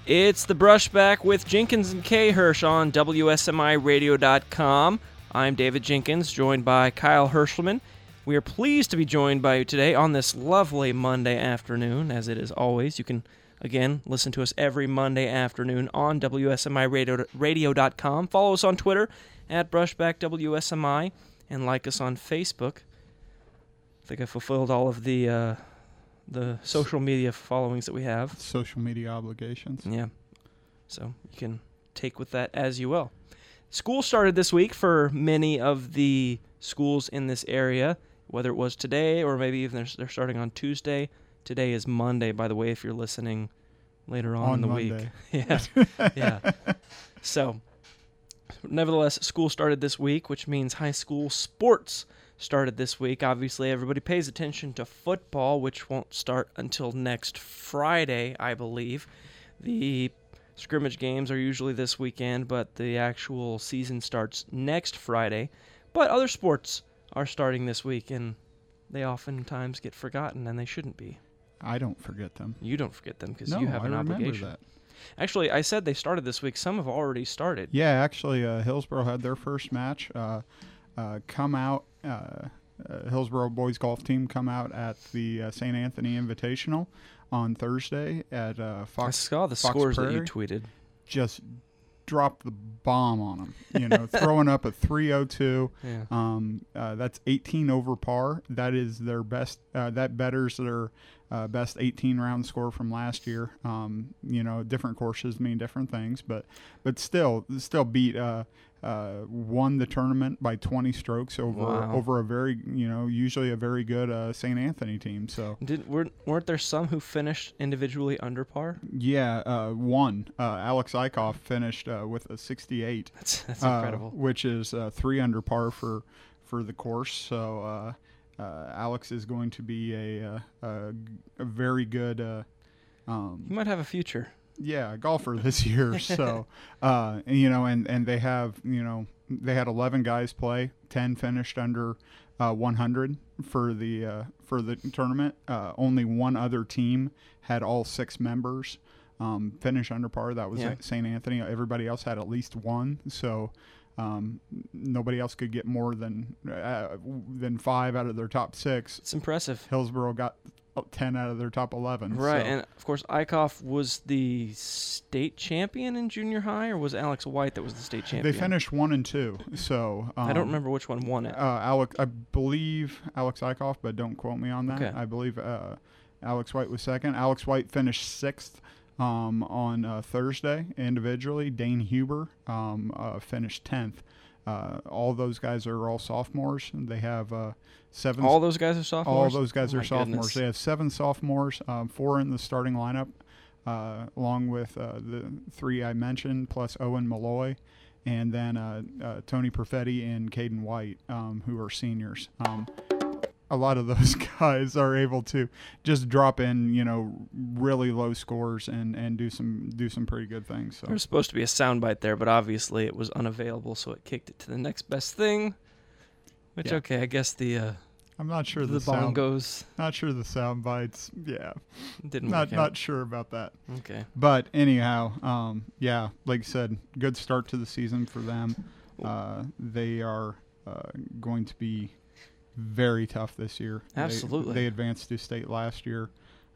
It's the Brushback with Jenkins and K. Hirsch on WSMIRadio.com. I'm David Jenkins, joined by Kyle Hirschman. We are pleased to be joined by you today on this lovely Monday afternoon, as it is always. You can, again, listen to us every Monday afternoon on WSMIRadio.com. Follow us on Twitter at BrushbackWSMI and like us on Facebook. I think I fulfilled all of the social media followings that we have. Social media obligations. Yeah. So you can take with that as you will. School started this week for many of the schools in this area, whether it was today or maybe even they're starting on Tuesday. Today is Monday, by the way, if you're listening later on in the Monday. week. Yeah. Yeah. So, nevertheless, school started this week, which means high school sports started this week. Obviously, everybody pays attention to football, which won't start until next Friday, I believe. The scrimmage games are usually this weekend, but the actual season starts next Friday. But other sports are starting this week, and they oftentimes get forgotten, and they shouldn't be. I don't forget them. You don't forget them because you have an obligation. That. Actually, I said they started this week. Some have already started. Yeah, actually, Hillsboro had their first match come out. Hillsboro boys golf team come out at the St. Anthony Invitational on Thursday at Fox. I saw the Fox scores Prairie. that you tweeted. Just dropped the bomb on them. Throwing up a 302. Yeah. That's 18 over par. That is their best. That betters their best 18-round score from last year. Different courses mean different things, but still beat. Won the tournament by 20 strokes over a very usually a very good St. Anthony team. So weren't there some who finished individually under par? Yeah, one Alex Eichhoff finished with a 68. That's incredible. Which is 3 under par for the course. So Alex is going to be a very good. He might have a future. Yeah, golfer this year. So, and they have, they had 11 guys play, 10 finished under 100 for the tournament. Only one other team had all 6 members finish under par. That was St. Anthony. Everybody else had at least one. So, nobody else could get more than 5 out of their top 6. It's impressive. Hillsboro got 10 out of their top 11. Right, so. And of course, Eichhoff was the state champion in junior high, or was Alex White that was the state champion? They finished 1 and 2. So I don't remember which one won it. I believe Alex Eichhoff, but don't quote me on that. Okay. I believe Alex White was second. Alex White finished 6th on Thursday individually. Dane Huber finished 10th. All those guys are all sophomores. They have 7. All those guys are sophomores? All those guys are sophomores. Goodness. They have 7 sophomores, 4 in the starting lineup, along with the 3 I mentioned, plus Owen Malloy, and then Tony Perfetti and Caden White, who are seniors. A lot of those guys are able to just drop in, really low scores and do some pretty good things. So. There was supposed to be a soundbite there, but obviously it was unavailable, so it kicked it to the next best thing. Which, okay, I guess I'm not sure the bongos. Not sure the sound bites. Yeah, didn't work out. Not sure about that. Okay, but anyhow, like I said, good start to the season for them. They are going to be very tough this year. Absolutely. They advanced to state last year,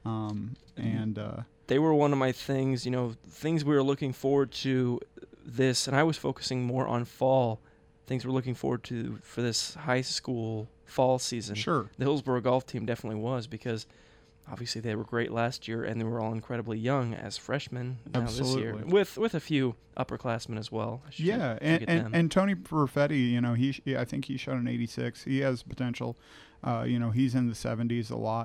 and they were one of my things. Things we were looking forward to this, and I was focusing more on fall. Things we're looking forward to for this high school fall season. Sure. The Hillsboro golf team definitely was, because obviously they were great last year, and they were all incredibly young as freshmen Absolutely. This year, with a few upperclassmen as well. Yeah, and Tony Perfetti, I think he shot an 86. He has potential. He's in the 70s a lot.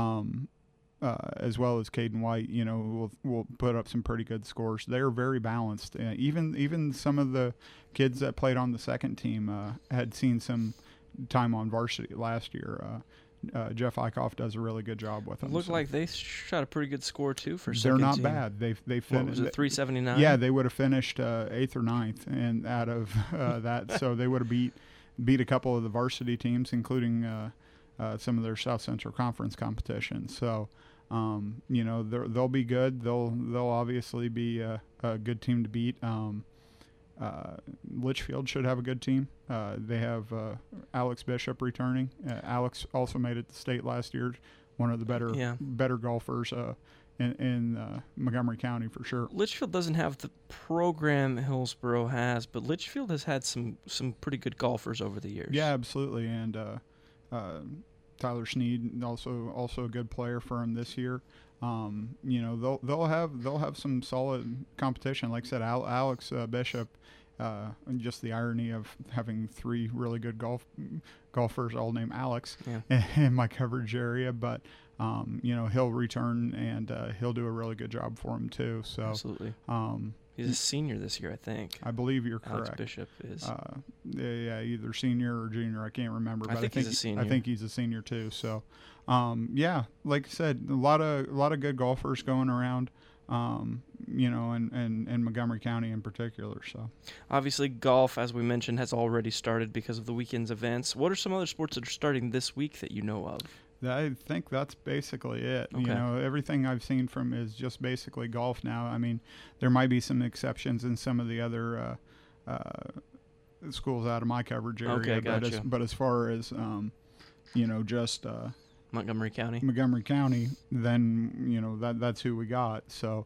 As well as Caden White, will put up some pretty good scores. They're very balanced. Even some of the kids that played on the second team had seen some time on varsity last year. Jeff Eichhoff does a really good job with them. It looked like they shot a pretty good score too for second team. They're not bad. They finished. What was it, 379? Yeah, they would have finished 8th or 9th, and out of that, so they would have beat a couple of the varsity teams, including some of their South Central Conference competition. So They'll be good. They'll obviously be a good team to beat. Litchfield should have a good team. They have Alex Bishop returning. Alex also made it to state last year. One of the better golfers in Montgomery County for sure. Litchfield doesn't have the program Hillsboro has, but Litchfield has had some pretty good golfers over the years. Yeah, absolutely. And Tyler Sneed also a good player for him this year. They'll have some solid competition. Like I said, Alex Bishop. And just the irony of having three really good golfers all named Alex in my coverage area, but he'll return and he'll do a really good job for him too. So absolutely, he's a senior this year, I think. I believe you're correct. Alex Bishop is. Either senior or junior. I can't remember, but I think he's a senior. I think he's a senior too. So, like I said, a lot of good golfers going around. And Montgomery County in particular. So obviously golf, as we mentioned, has already started because of the weekend's events. What are some other sports that are starting this week that you know of? I think that's basically it. Okay. Everything I've seen from is just basically golf now. I mean, there might be some exceptions in some of the other schools out of my coverage area. Okay, gotcha. But as far as just Montgomery County, then that's who we got. So,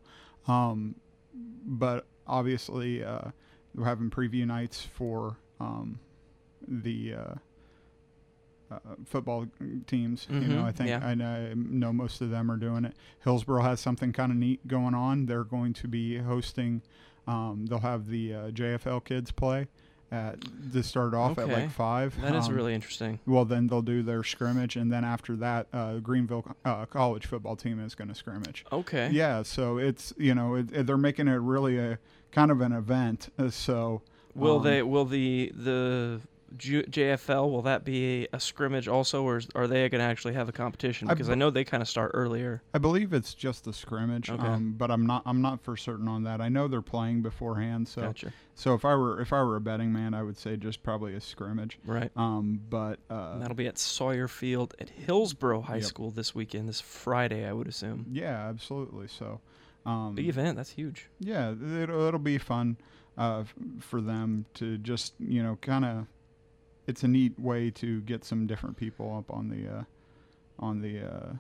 but obviously we're having preview nights for the football teams. Mm-hmm. I think I know most of them are doing it. Hillsboro has something kind of neat going on. They're going to be hosting. They'll have the JFL kids play. To start off at like 5. That is really interesting. Well, then they'll do their scrimmage, and then after that, Greenville college football team is going to scrimmage. Okay. Yeah, so it's they're making it really a kind of an event. So will the JFL, will that be a scrimmage also, or are they going to actually have a competition? Because I know they kind of start earlier. I believe it's just a scrimmage, but I'm not for certain on that. I know they're playing beforehand, so gotcha. So if I were a betting man, I would say just probably a scrimmage. Right. But that'll be at Sawyer Field at Hillsboro High School this weekend, this Friday, I would assume. Yeah, absolutely. So big event. That's huge. Yeah, it'll be fun for them to just kind of. It's a neat way to get some different people up on the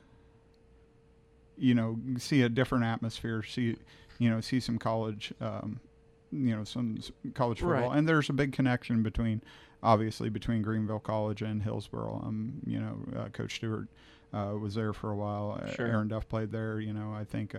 see a different atmosphere, see some college, some college football. Right. And there's a big connection between Greenville College and Hillsboro. Coach Stewart was there for a while. Sure. Aaron Duff played there. I think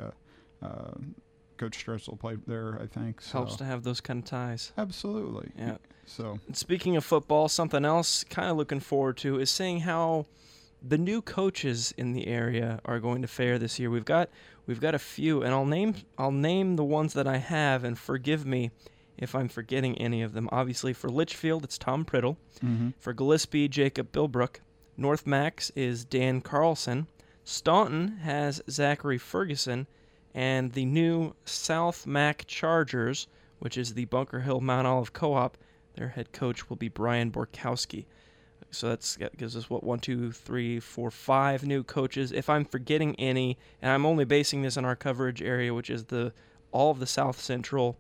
Coach Stressel played there, I think. So. Helps to have those kind of ties. Absolutely. Yeah. So, speaking of football, something else kind of looking forward to is seeing how the new coaches in the area are going to fare this year. We've got a few, and I'll name the ones that I have, and forgive me if I'm forgetting any of them. Obviously, for Litchfield, it's Tom Priddle. Mm-hmm. For Gillespie, Jacob Bilbrook. North Max is Dan Carlson. Staunton has Zachary Ferguson. And the new South Mac Chargers, which is the Bunker Hill Mount Olive Co-op, their head coach will be Brian Borkowski. So that gives us, 1, 2, 3, 4, 5 new coaches. If I'm forgetting any, and I'm only basing this on our coverage area, which is all of the South Central,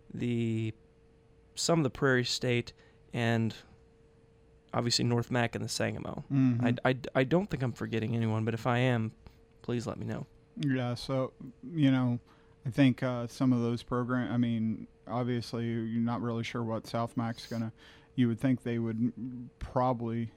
some of the Prairie State, and obviously North Mac and the Sangamo. Mm-hmm. I don't think I'm forgetting anyone, but if I am, please let me know. Yeah, so, I think some of those programs, I mean, obviously you're not really sure what South Mac's going to, you would think they would probably,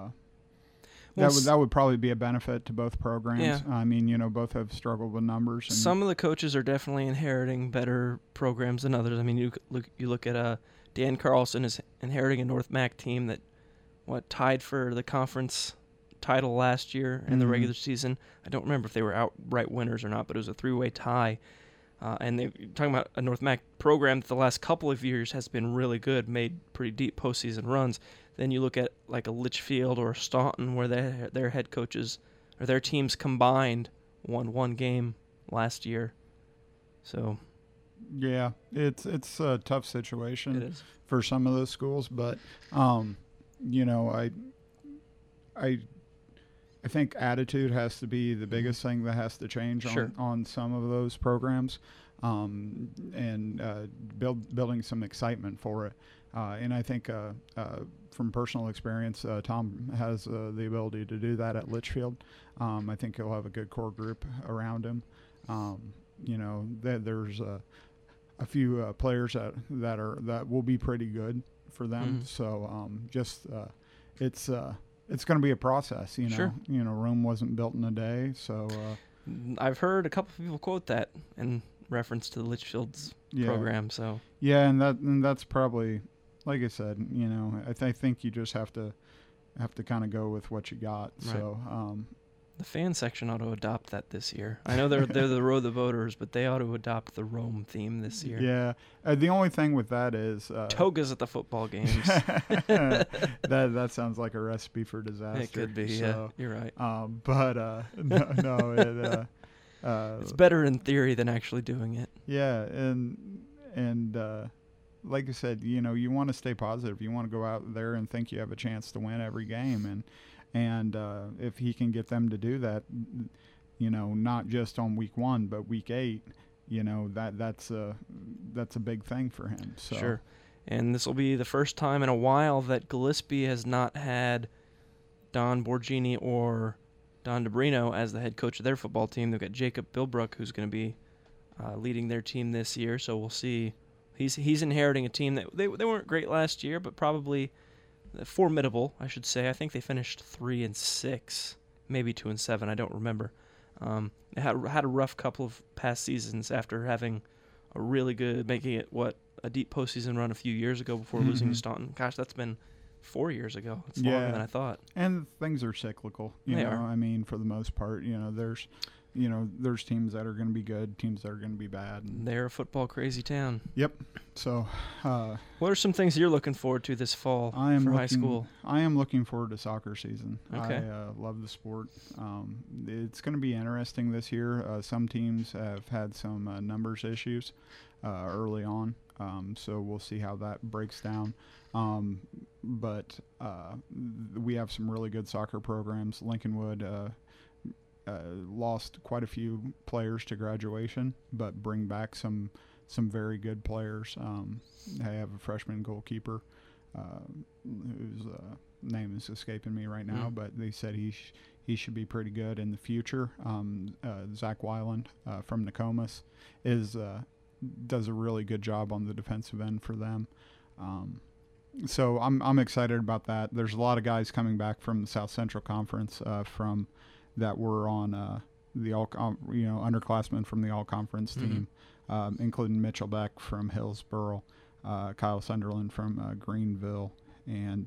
that would probably be a benefit to both programs. Yeah. I mean, both have struggled with numbers. And some of the coaches are definitely inheriting better programs than others. I mean, you look at Dan Carlson is inheriting a North Mac team that, tied for the conference title last year in the regular season. I don't remember if they were outright winners or not, but it was a 3-way tie. And they're talking about a North Mac program that the last couple of years has been really good, made pretty deep postseason runs. Then you look at like a Litchfield or a Staunton, where their head coaches or their teams combined won one game last year. So yeah, it's a tough situation. It is. For some of those schools, but I I think attitude has to be the biggest thing that has to change Sure. on some of those programs, and building some excitement for it. And I think from personal experience, Tom has the ability to do that at Litchfield. I think he'll have a good core group around him. There's a few players that will be pretty good for them. So it's going to be a process, Sure. Rome wasn't built in a day. So I've heard a couple of people quote that in reference to the Litchfield's program. So yeah, and that's probably, like I said, I think you just have to kind of go with what you got. Right. So the fan section ought to adopt that this year. I know they're the Row the Voters, but they ought to adopt the Rome theme this year. Yeah, the only thing with that is togas at the football games. that sounds like a recipe for disaster. It could be. So, yeah, you're right. But no, it's better in theory than actually doing it. Yeah, and like I said, you want to stay positive. You want to go out there and think you have a chance to win every game, and if he can get them to do that, not just on week 1 but week 8, that's a big thing for him. So. Sure. And this will be the first time in a while that Gillespie has not had Don Borgini or Don DeBrino as the head coach of their football team. They've got Jacob Bilbrook, who's going to be leading their team this year. So we'll see. He's inheriting a team that they weren't great last year, but probably formidable, I should say. I think they finished 3-6, maybe 2-7. I don't remember. They had a rough couple of past seasons after having a really good, making it a deep postseason run a few years ago before losing to Staunton. Gosh, that's been 4 years ago. It's longer than I thought. And things are cyclical. They are. I mean, for the most part, there's teams that are going to be good, teams that are going to be bad. And they're a football crazy town. Yep. So, what are some things you're looking forward to this fall for high school? I am looking forward to soccer season. Okay. I love the sport. It's going to be interesting this year. Some teams have had some numbers issues early on, so we'll see how that breaks down. But we have some really good soccer programs. Lincolnwood lost quite a few players to graduation, but bring back some very good players. They have a freshman goalkeeper whose name is escaping me right now, but they said he should be pretty good in the future. Zach Weiland from Nokomis does a really good job on the defensive end for them. So I'm excited about that. There's a lot of guys coming back from the South Central Conference that were on the underclassmen from the all-conference team, including Mitchell Beck from Hillsboro, Kyle Sunderland from Greenville, and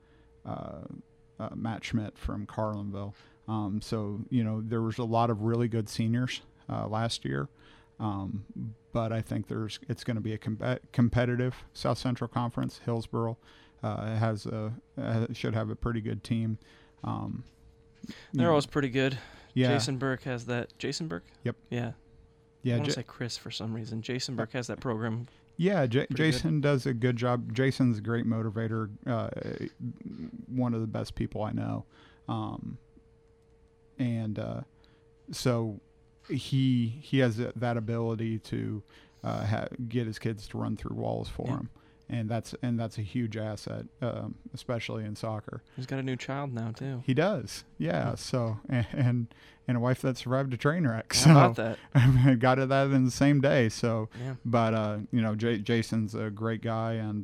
Matt Schmidt from Carlinville. So there was a lot of really good seniors last year, but I think it's going to be a competitive South Central Conference. Hillsboro should have a pretty good team. They're always pretty good. Yeah. Jason Burke has that. Jason Burke? Yep. Yeah. I want to say Chris for some reason. Jason Burke has that program. Yeah, Jason does a good job. Jason's a great motivator, one of the best people I know. So he has that ability to get his kids to run through walls for him. And that's a huge asset, especially in soccer. He's got a new child now too. He does, yeah. So and a wife that survived a train wreck. How about that? I got it that in the same day. So, yeah. But Jason's a great guy, and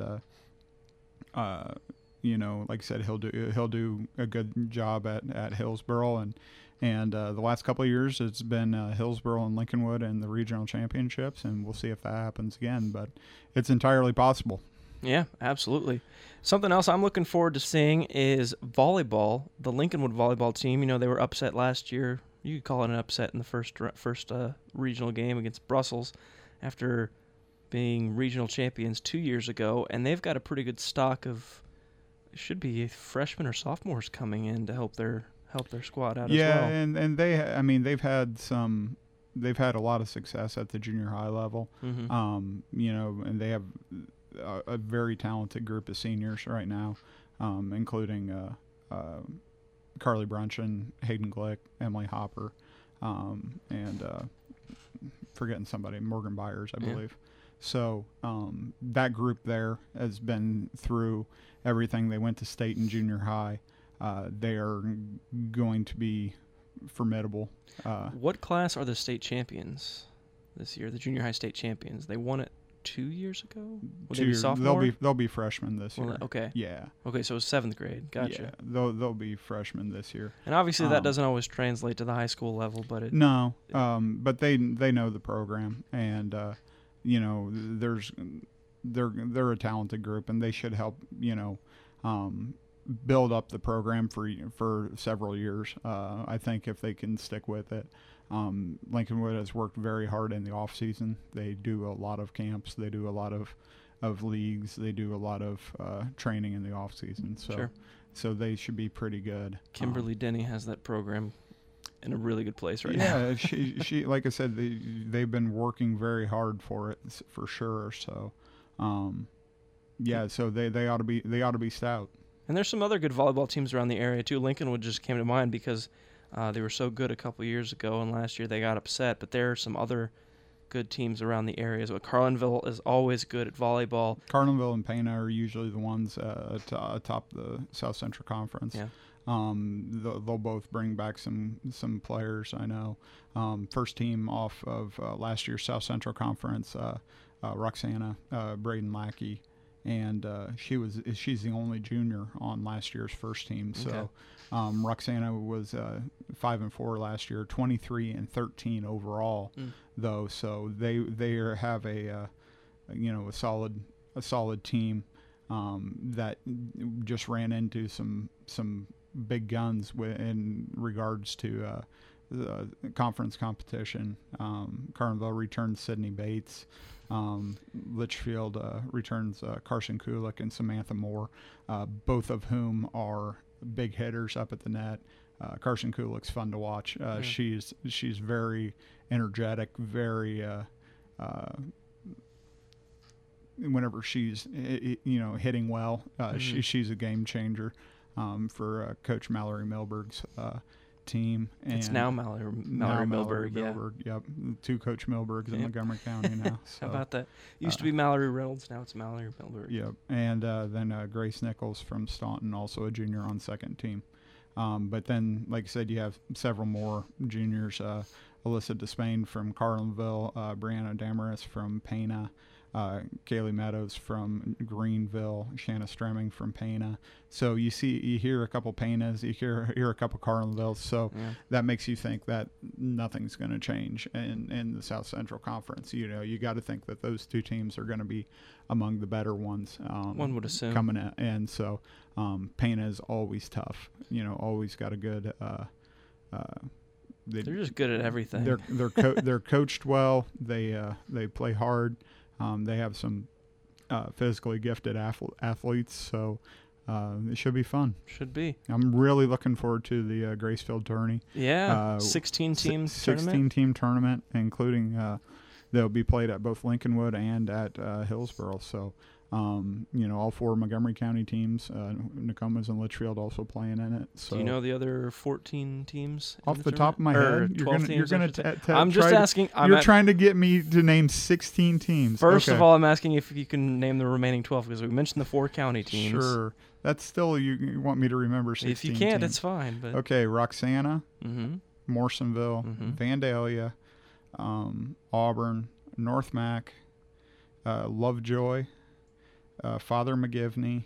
like I said, he'll do a good job at Hillsboro, and the last couple of years it's been Hillsboro and Lincolnwood in the regional championships, and we'll see if that happens again. But it's entirely possible. Yeah, absolutely. Something else I'm looking forward to seeing is volleyball. The Lincolnwood volleyball team, they were upset last year. You could call it an upset in the first regional game against Brussels after being regional champions 2 years ago, and they've got a pretty good stock of, it should be freshmen or sophomores coming in to help their squad out as well. Yeah, and they've had a lot of success at the junior high level. And they have a very talented group of seniors right now, including Carly Brunson, Hayden Glick, Emily Hopper, and forgetting somebody, Morgan Byers, I believe. So that group there has been through everything. They went to state and junior high. They are going to be formidable. What class are the state champions this year? The junior high state champions. They won it 2 years ago. Will they be sophomore? They'll be freshmen this year. Okay. Yeah. Okay, so it's 7th grade. Gotcha. Yeah, they'll be freshmen this year. And obviously that doesn't always translate to the high school level, but but they know the program, and they're a talented group, and they should help build up the program for several years. I think if they can stick with it. Lincolnwood has worked very hard in the off season. They do a lot of camps. They do a lot of leagues. They do a lot of training in the off season. So they should be pretty good. Kimberly Denny has that program in a really good place right now. Yeah, she like I said, they've been working very hard for it for sure. So, so they ought to be stout. And there's some other good volleyball teams around the area too. Lincolnwood just came to mind because they were so good a couple years ago, and last year they got upset. But there are some other good teams around the areas. But Carlinville is always good at volleyball. Carlinville and Pana are usually the ones atop the South Central Conference. Yeah. They'll both bring back some players. I know. First team off of last year's South Central Conference, Roxana Braden Lackey. And she's the only junior on last year's first team. So Roxana was 5-4 last year, 23-13 overall, though. So they have a solid team that just ran into some big guns in regards to the conference competition. Carlinville returned Sydney Bates. Litchfield returns Carson Kulik and Samantha Moore, both of whom are big hitters up at the net. Carson Kulik's fun to watch. She's very energetic, very whenever she's hitting well, she's a game changer for Coach Mallory Milberg's team. And it's now Mallory Milberg. Yep, 2 Coach Milbergs in Montgomery County now. So, how about that? Used to be Mallory Reynolds, now it's Mallory Milberg. Yep, and then Grace Nichols from Staunton, also a junior on second team. But then, like I said, you have several more juniors. Alyssa Despain from Carlinville, Brianna Damaris from Pana, Kaylee Meadows from Greenville, Shanna Stremming from Pana. So you hear a couple Panas, you hear a couple Carlinvilles. So that makes you think that nothing's going to change in the South Central Conference. You got to think that those 2 teams are going to be among the better ones. One would assume coming in, and so Pana is always tough. Always got a good. They're just good at everything. They're coached well. They play hard. They have some physically gifted athletes, so it should be fun. Should be. I'm really looking forward to the Gracefield tourney. Yeah, 16-team 16-team tournament, including they'll be played at both Lincolnwood and at Hillsboro. So, all 4 Montgomery County teams, Nokomis and Litchfield also playing in it. So, do you know the other 14 teams? Off the top of my head, you're going to. I'm just asking. You're trying to get me to name 16 teams. First of all, I'm asking if you can name the remaining 12 because we mentioned the 4 county teams. Sure, that's still you want me to remember 16. If you can't, teams. it's fine. But okay, Roxana, Morrisonville, Vandalia, Auburn, North Mac, Lovejoy. Father McGivney.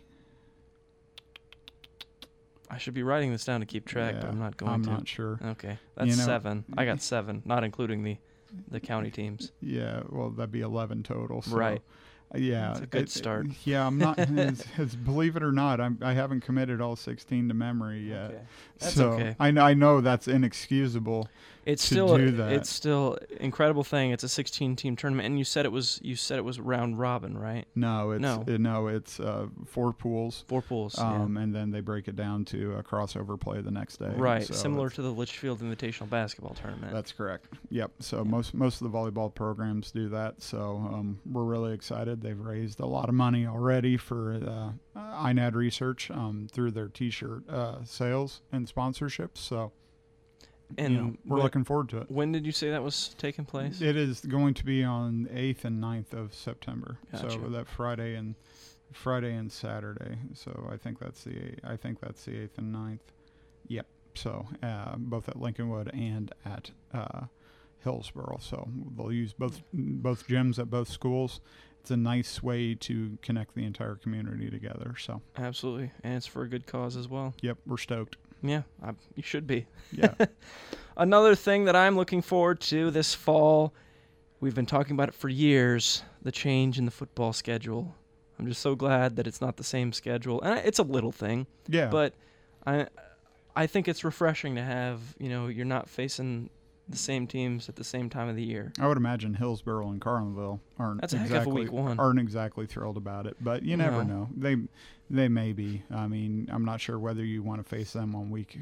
I should be writing this down to keep track, but I'm not going I'm to. I'm not sure. Okay, that's 7. I got 7, not including the county teams. Yeah, well, that'd be 11 total. So, right. Yeah, it's a good start. Yeah, I'm not. Believe it or not, I haven't committed all 16 to memory yet. Okay. That's so okay. I know that's inexcusable. It's to still do that. it's still incredible thing. It's a 16-team tournament, and you said it was round robin, right? No, it's No. it's 4 pools. 4 pools. And then they break it down to a crossover play the next day. Right, So similar to the Litchfield Invitational Basketball Tournament. That's correct. Yep. So Yeah. most of the volleyball programs do that. So we're really excited. They've raised a lot of money already for INAD research through their T-shirt sales and sponsorships. So And we're looking forward to it. when did you say that was taking place? It is going to be on 8th and 9th of September. Gotcha. So that Friday and Saturday. So I think that's the 8th and 9th. Yep. So both at Lincolnwood and at Hillsborough. So they'll use both gyms at both schools. It's a nice way to connect the entire community together. So Absolutely, and it's for a good cause as well. yep, we're stoked. Yeah, you should be. Yeah. Another thing that I'm looking forward to this fall, we've been talking about it for years, the change in the football schedule. I'm just so glad that it's not the same schedule. And it's a little thing, Yeah. but I think it's refreshing to have, you're not facing the same teams at the same time of the year. I would imagine Hillsborough and Carlinville aren't That's a heck of a exactly week one. aren't exactly thrilled about it, but you never No. know. They may be. I mean, I'm not sure whether you want to face them on week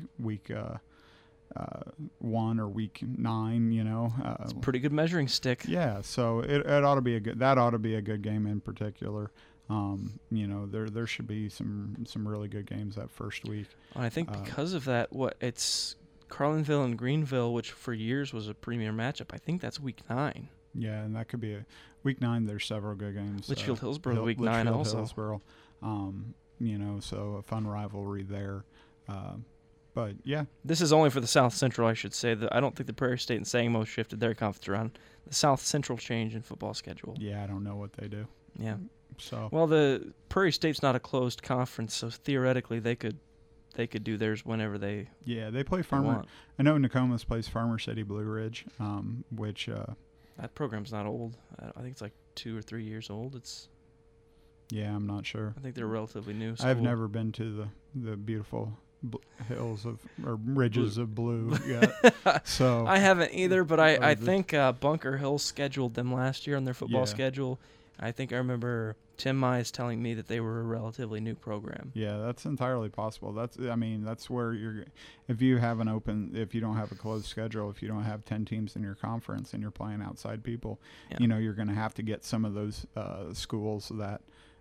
1 or week 9. It's a pretty good measuring stick. Yeah. So it ought to be a good game in particular. There should be some really good games that first week. I think because of that, it's Carlinville and Greenville, which for years was a premier matchup. I think that's week 9. Yeah, and that could be week 9. There's several good games. Litchfield Hillsborough week 9 also. Hillsborough, so a fun rivalry there. But yeah, This is only for the South Central, I should say. I don't think the Prairie State and Sangamo shifted their conference around. The South Central change in football schedule. yeah, I don't know what they do. Yeah. So Well, the Prairie State's not a closed conference, so theoretically they could do theirs whenever they yeah, they play Farmer. want. I know Nokomis plays Farmer City Blue Ridge, which That program's not old. I think it's like 2 or 3 years old. yeah, I'm not sure. I think they're relatively new. School. I've never been to the beautiful hills or ridges of blue yet. So I haven't either, but I the- think Bunker Hill scheduled them last year on their football Yeah. schedule. I think I remember Tim Mize telling me that they were a relatively new program. yeah, that's entirely possible. That's where if you don't have a closed schedule, if you don't have 10 teams in your conference and you're playing outside people, Yeah. you're going to have to get some of those schools that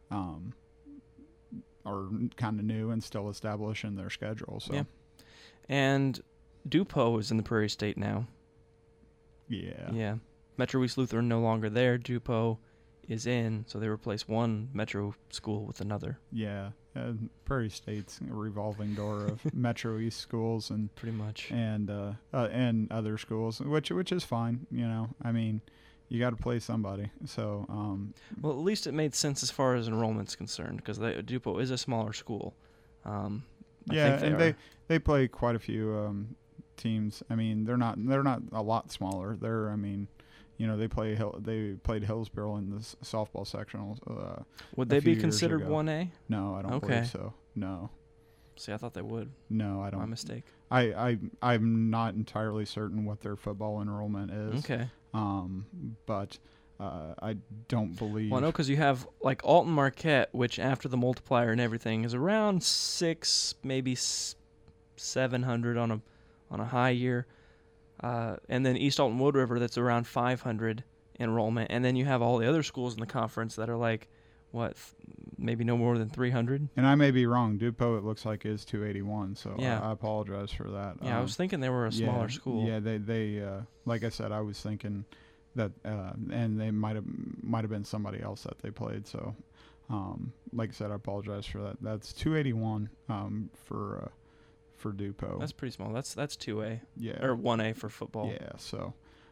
are kind of new and still establishing their schedule. So Yeah. And DuPo is in the Prairie State now. yeah. Yeah. Metro East Lutheran no longer there. DuPo is in, so they replace one Metro school with another. Yeah, Prairie State's a revolving door of Metro East schools and Pretty much. other schools, which is fine. I mean, you got to play somebody. So Well, at least it made sense as far as enrollment's concerned, because DuPo is a smaller school. I yeah, think and they play quite a few teams. I mean, they're not a lot smaller. They played Hillsborough in the softball sectionals. Would a they few be years considered ago. 1A? No, I don't Okay. believe so. No, See, I thought they would. no, I My don't. mistake. I'm not entirely certain what their football enrollment is. Okay. But I don't believe. Well, no, because you have like Alton Marquette, which after the multiplier and everything is around 6, maybe 700 on a high year, and then East Alton Wood River that's around 500 enrollment, and then you have all the other schools in the conference that are like, maybe no more than 300. And I may be wrong. DuPo, it looks like, is 281. So Yeah. I apologize for that. Yeah, I was thinking they were a smaller school. Yeah, they like I said, I was thinking that, and they might have been somebody else that they played. So, like I said, I apologize for that. That's 281 for DuPo. That's pretty small. That's 2A yeah, or 1A for football. yeah. So,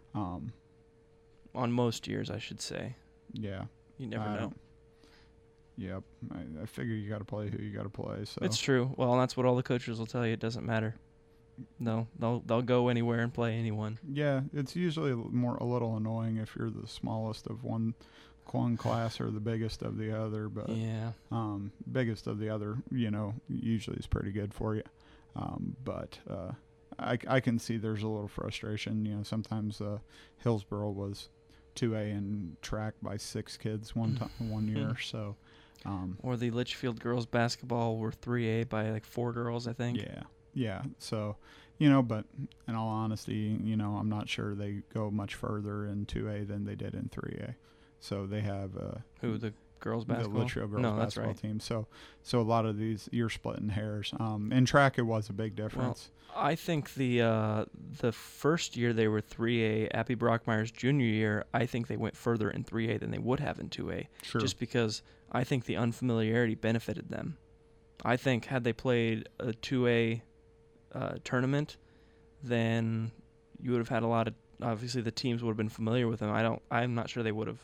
On most years, I should say. yeah. You never know. Yep. I figure you got to play who you got to play. So It's true. Well, that's what all the coaches will tell you. It doesn't matter. No, they'll go anywhere and play anyone. yeah, it's usually a little annoying if you're the smallest of one class or the biggest of the other, but Yeah. biggest of the other, usually is pretty good for you. But I can see there's a little frustration. You know, sometimes Hillsboro was 2A in track by 6 kids one year. So, or the Litchfield girls basketball were 3A by like 4 girls, I think. Yeah. So, you know, but in all honesty, you know, I'm not sure they go much further in 2A than they did in 3A. So they have who, the girls basketball? The Litchfield girls no, basketball that's right. team. So a lot of these, you're splitting hairs. In track, it was a big difference. Well, I think the first year they were 3A, Abby Brockmeyer's junior year, I think they went further in 3A than they would have in 2A. Sure. Just because I think the unfamiliarity benefited them. I think had they played a 2A tournament, then you would have had a lot of, obviously the teams would have been familiar with them. I'm not sure they would have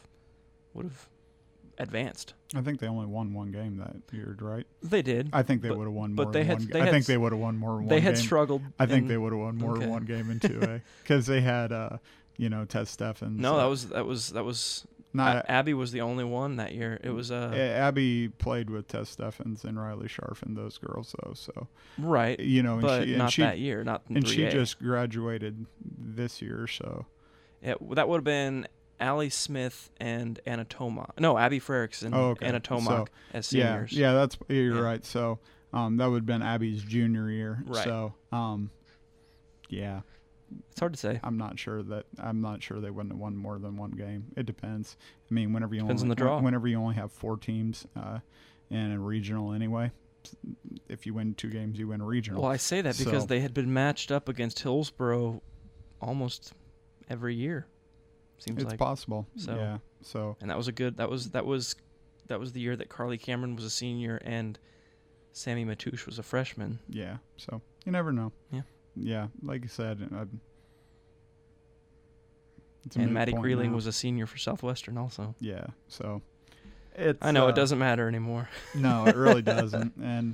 advanced. I think they only won 1 game that year, right? They did. I think they would have won more. But than one. I think they would have won more than one. They had game. struggled. I think they would have won more than 1 game in 2A because they had, Tess Steffens. No, that was not Abby was the only one that year. It was Abby played with Tess Steffens and Riley Scharf and those girls though. So right, you know, but not that year, not in 3A. And she just graduated this year, so that would have been Allie Smith and Anna Tomac. No, Abby Frerichs and Anna Tomac as seniors. Yeah, you're right. So that would have been Abby's junior year. Right. So yeah. It's hard to say. I'm not sure they wouldn't have won more than 1 game. It depends. I mean, Depends on the draw. Whenever you only have 4 teams in a regional anyway, if you win 2 games, you win a regional. Well, I say that because they had been matched up against Hillsboro almost every year. Seems it's like possible. So, yeah. So and that was the year that Carly Cameron was a senior and Sammy Matouche was a freshman. Yeah. So you never know. Yeah. Yeah, like I said, and Maddie Creeling was a senior for Southwestern also. Yeah, so I know it doesn't matter anymore. No, it really doesn't, and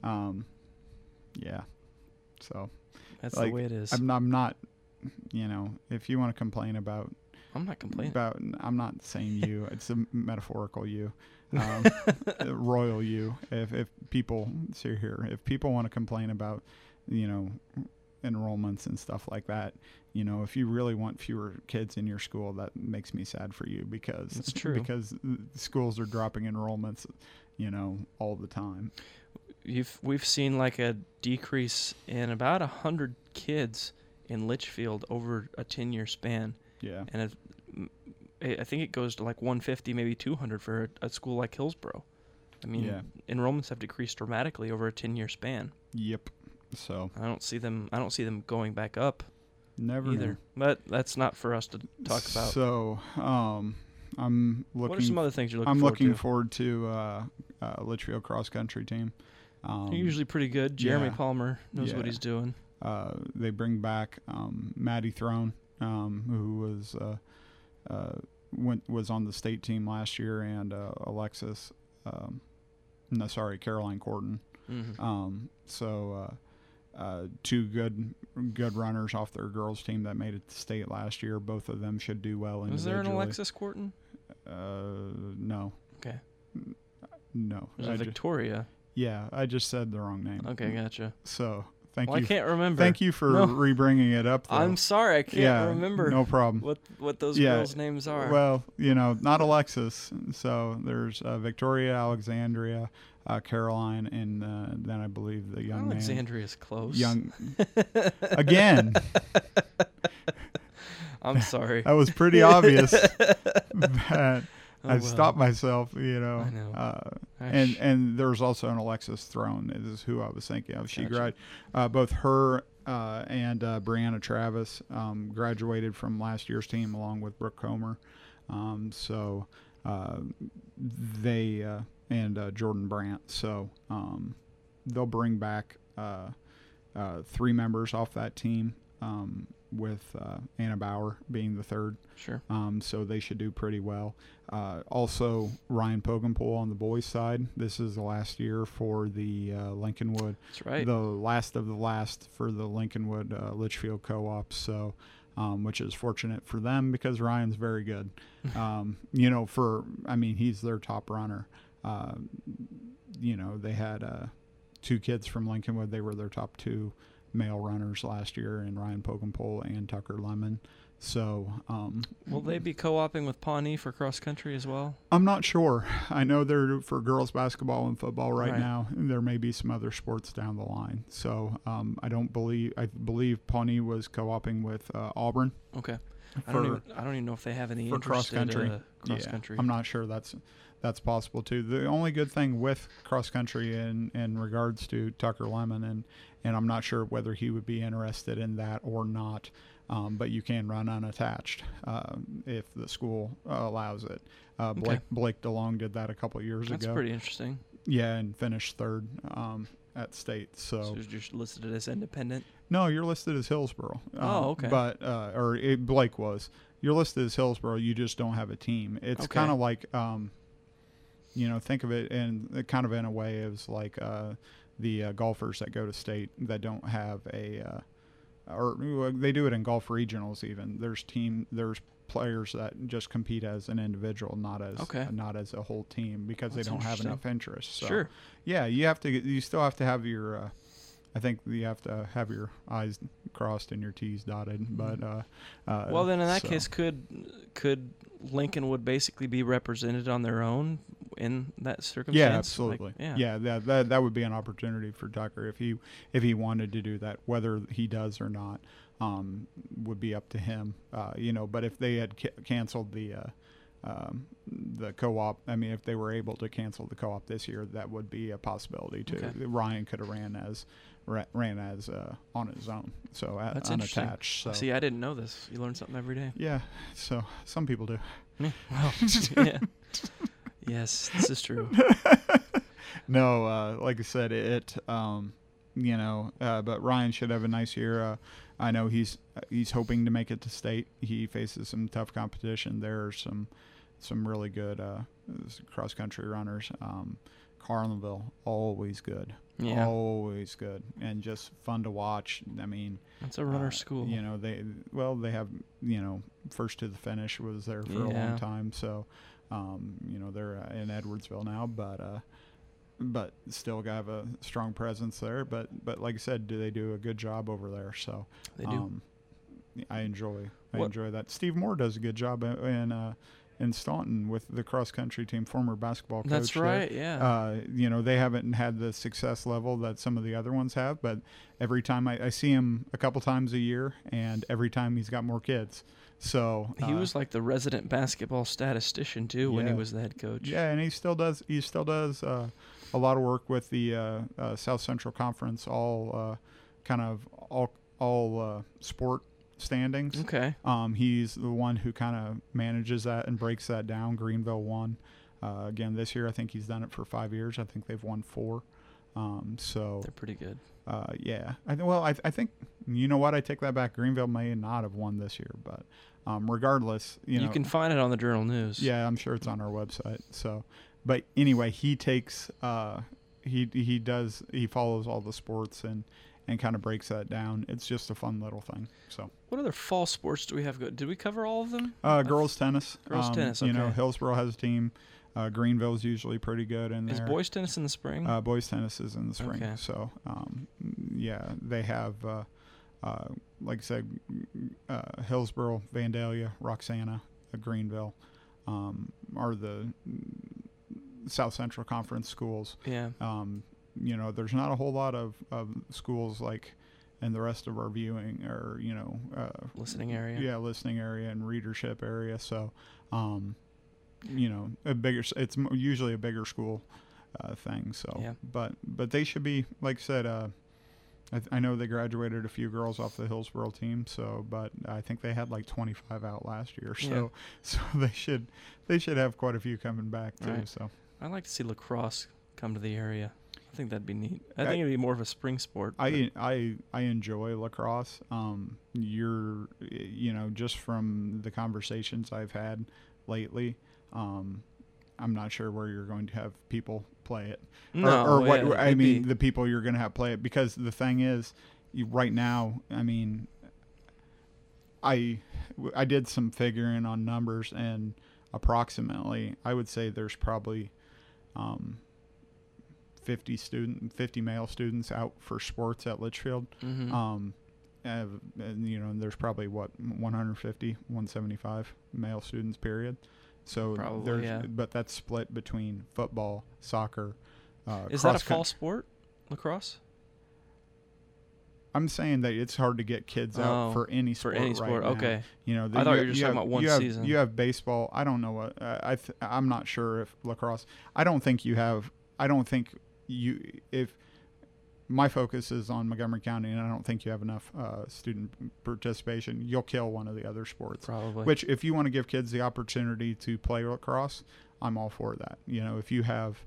yeah, so that's the way it is. I'm not, if you want to complain about, I'm not complaining about. I'm not saying you. It's a metaphorical you, royal you. If people if people want to complain about, enrollments and stuff like that, if you really want fewer kids in your school, that makes me sad for you because it's true. Because schools are dropping enrollments, all the time. We've seen like a decrease in about 100 kids in Litchfield over a 10-year span. Yeah, and I think it goes to like 150, maybe 200 for a school like Hillsboro. I mean, enrollments have decreased dramatically over a 10-year span. Yep. So I don't see them going back up. Never either. Know. But that's not for us to talk about. So I'm looking. What are some other things you're looking I'm forward looking to? forward to Litchfield cross country team. They're usually pretty good. Jeremy Palmer knows what he's doing. They bring back Maddie Throne, who was on the state team last year, and Caroline Corton. Mm-hmm. Two good runners off their girls team that made it to state last year. Both of them should do well individually. Was there an Alexis Corton? No. Okay. No. There's a Victoria. I just said the wrong name. Okay, gotcha. So thank you. I can't remember. Thank you for re-bringing it up, though. I'm sorry, I can't remember. No problem. What those girls' names are. Well, not Alexis. So there's Victoria, Alexandria, Caroline, and then I believe the young Alexandria's close. Again. I'm sorry. That was pretty obvious. I stopped myself, I know. And there's also an Alexis Throne is who I was thinking of. She both her and Brianna Travis graduated from last year's team along with Brooke Comer. They and Jordan Brandt. So they'll bring back 3 members off that team, with Anna Bauer being the 3rd. Sure. So they should do pretty well. Also, Ryan Pogenpool on the boys' side. This is the last year for the Lincolnwood. That's right. The last of the last for the Lincolnwood Litchfield Co-op. So, which is fortunate for them because Ryan's very good. He's their top runner. They had 2 kids from Lincolnwood. They were their top 2 male runners last year in Ryan Pokenpole and Tucker Lemon. So will they be co-oping with Pawnee for cross country as well? I'm not sure. I know they're for girls basketball and football right Right. now. There may be some other sports down the line. So I believe Pawnee was co-oping with Auburn. Okay. I For- don't even know if they have any for interest cross-country. cross country. I'm not sure that's possible too. The only good thing with cross country in regards to Tucker Lemon, and I'm not sure whether he would be interested in that or not. But you can run unattached if the school allows it. Blake DeLong did that a couple of years That's ago. pretty interesting. Yeah, and finished third at state. So you're just listed as independent. No, you're listed as Hillsboro. Oh, okay. But Blake was. You're listed as Hillsboro. You just don't have a team. It's Okay. kind of like, think of it in kind of in a way as like the golfers that go to state that don't have or they do it in golf regionals. Even there's players that just compete as an individual, not as a whole team because That's they don't have interesting. enough interest. So, Sure. Yeah, you still have to have your. I think you have to have your I's crossed and your T's dotted. But Well, then in that so- case, could Lincolnwood basically be represented on their own in that circumstance? Yeah, Like, absolutely. yeah. That would be an opportunity for Tucker if he wanted to do that. Whether he does or not would be up to him. But if they had canceled the co-op, I mean, if they were able to cancel the co-op this year, that would be a possibility too. Okay. Ryan could have ran as on his own, so That's interesting. unattached. So See, I didn't know this. You learn something every day. yeah, so some people do. Yeah. Well, yeah. Yes, this is true. No, like I said, but Ryan should have a nice year. I know he's hoping to make it to state. He faces some tough competition. There are some really good cross country runners. Carlinville, always good. Yeah. Always good and just fun to watch. I mean, It's a runner school. They have first to the finish was there for a Yeah. long time. So, they're in Edwardsville now, but still have a strong presence there. But like I said, they do a good job over there. So They do. I enjoy What- that. Steve Moore does a good job in Staunton with the cross country team, former basketball coach. That's there. right. Yeah. They haven't had the success level that some of the other ones have, but every time I see him a couple times a year, and every time he's got more kids. So He was like the resident basketball statistician too when he Yeah. was the head coach. yeah, and he still does a lot of work with the South Central Conference, all sport standings. Okay. He's the one who kind of manages that and breaks that down. Greenville won again this year. I think he's done it for 5 years. I think they've won 4. So They're pretty good. yeah. I think you know what? I take that back. Greenville may not have won this year, but regardless, You can find it on the Journal News. yeah, I'm sure it's on our website. So, but anyway, he takes he follows all the sports and kind of breaks that down. It's just a fun little thing. So, What other fall sports do we have? Did we cover all of them? girls tennis. Girls tennis, You know, okay. Hillsboro has a team. Greenville's usually pretty good in Is there. boys tennis in the spring? Boys tennis is in the spring. Okay. So, yeah, they have, like I said, Hillsboro, Vandalia, Roxana, Greenville are the South Central Conference schools. yeah. There's not a whole lot of schools like in the rest of our viewing or, Listening area. yeah, listening area and readership area. So, it's usually a bigger school thing. So, Yeah. but they should be, like I said, I know they graduated a few girls off the Hillsboro team. So, but I think they had like 25 out last year. So, so they should have quite a few coming back too. Right. So, I'd like to see lacrosse come to the area. I think that'd be neat. I think it'd be more of a spring sport. but- I enjoy lacrosse. Just from the conversations I've had lately, I'm not sure where you're going to have people play it, or what. yeah, I it'd mean, be- the people you're going to have play it, because the thing is, right now, I mean, I did some figuring on numbers, and approximately, I would say there's probably 50 male students out for sports at Litchfield. Mm-hmm. And, you know, there's probably 150, 175 male students, period. So Probably, yeah. But that's split between football, soccer. Is that a fall sport, lacrosse? I'm saying that it's hard to get kids out for any sport. For any sport, right now. Okay. You know, I thought you were just talking about one season. You have baseball. I don't know what. I'm not sure if lacrosse. I don't think you. If my focus is on Montgomery County, and I don't think you have enough student participation, you'll kill one of the other sports. Probably. Which, if you want to give kids the opportunity to play lacrosse, I'm all for that. You know, if you have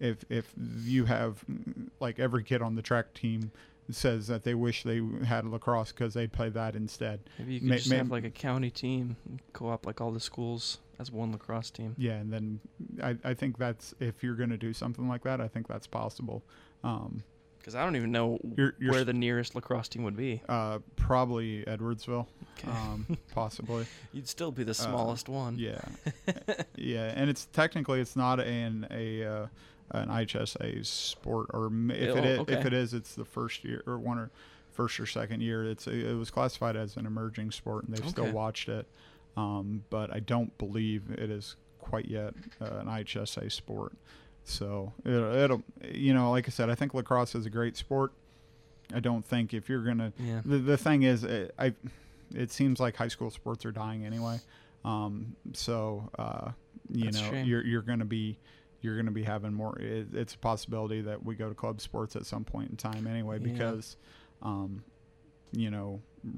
like every kid on the track team says that they wish they had lacrosse because they'd play that instead. Maybe you could just have like a county team, go up like all the schools as one lacrosse team. Yeah, and then I think that's, if you're going to do something like that, I think that's possible. Because I don't even know where the nearest lacrosse team would be. Probably Edwardsville, possibly. You'd still be the smallest one. Yeah, yeah, and it's not an IHSA sport, or if it is, it's the first year or first or second year. It was classified as an emerging sport, and they've still watched it, but I don't believe it is quite yet an IHSA sport. So it'll, you know, like I said, I think lacrosse is a great sport. I don't think if you're gonna, the thing is, it seems like high school sports are dying anyway. So you know, you're gonna be having more. It's a possibility that we go to club sports at some point in time anyway, because, you know,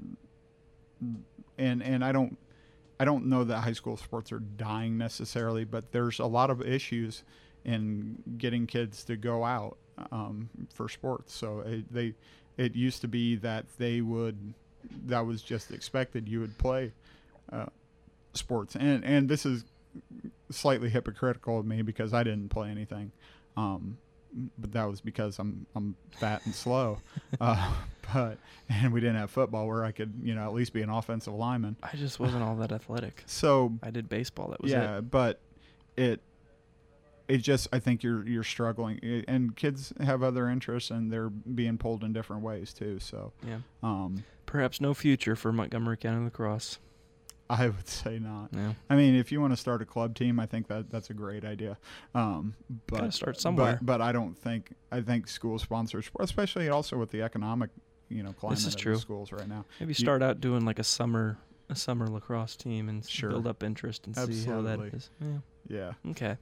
and I don't know that high school sports are dying necessarily, but there's a lot of issues in getting kids to go out for sports. So it used to be that that was just expected. You would play sports, and this is slightly hypocritical of me because I didn't play anything, but that was because I'm fat and slow. And we didn't have football where I could, you know, at least be an offensive lineman. I just wasn't all that athletic. So I did baseball. That was it. Yeah, but it just, I think you're struggling, and kids have other interests, and they're being pulled in different ways too. So perhaps no future for Montgomery County lacrosse. I would say not. Yeah. I mean, if you want to start a club team, I think that's a great idea. But gotta start somewhere. But I think school sponsors, especially also with the economic, you know, climate of the schools right now. Maybe start out doing like a summer lacrosse team and build up interest and see how that is. Yeah. Okay.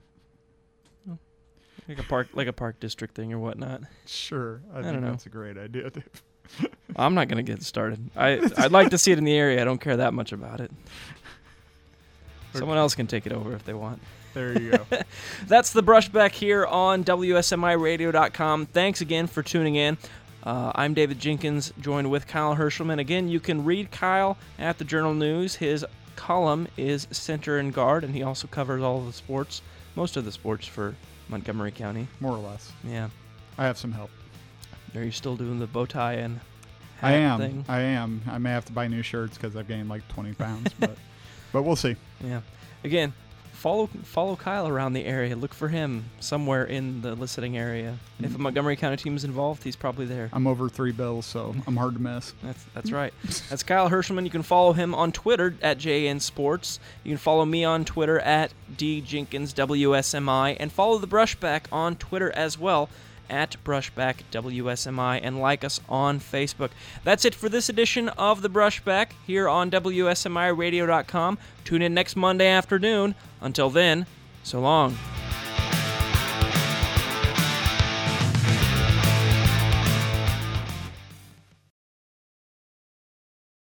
Like a park district thing or whatnot. Sure. I think that's a great idea, Dave. I'm not going to get started. I'd like to see it in the area. I don't care that much about it. Someone else can take it over if they want. There you go. That's the Brushback here on WSMIRadio.com. Thanks again for tuning in. I'm David Jenkins, joined with Kyle Herschelman. Again, you can read Kyle at the Journal News. His column is Center and Guard, and he also covers all of the sports, most of the sports for Montgomery County. More or less. Yeah. I have some help. Are you still doing the bow tie and hat thing? I am. I may have to buy new shirts because I've gained like 20 pounds, but we'll see. Yeah. Again, follow Kyle around the area. Look for him somewhere in the listening area. If a Montgomery County team is involved, he's probably there. I'm over 3 bills, so I'm hard to miss. That's right. That's Kyle Herschelman. You can follow him on Twitter at JN Sports. You can follow me on Twitter at DJenkinsWSMI, and follow the Brushback on Twitter as well at BrushbackWSMI, and like us on Facebook. That's it for this edition of the Brushback here on WSMIRadio.com. Tune in next Monday afternoon. Until then, so long.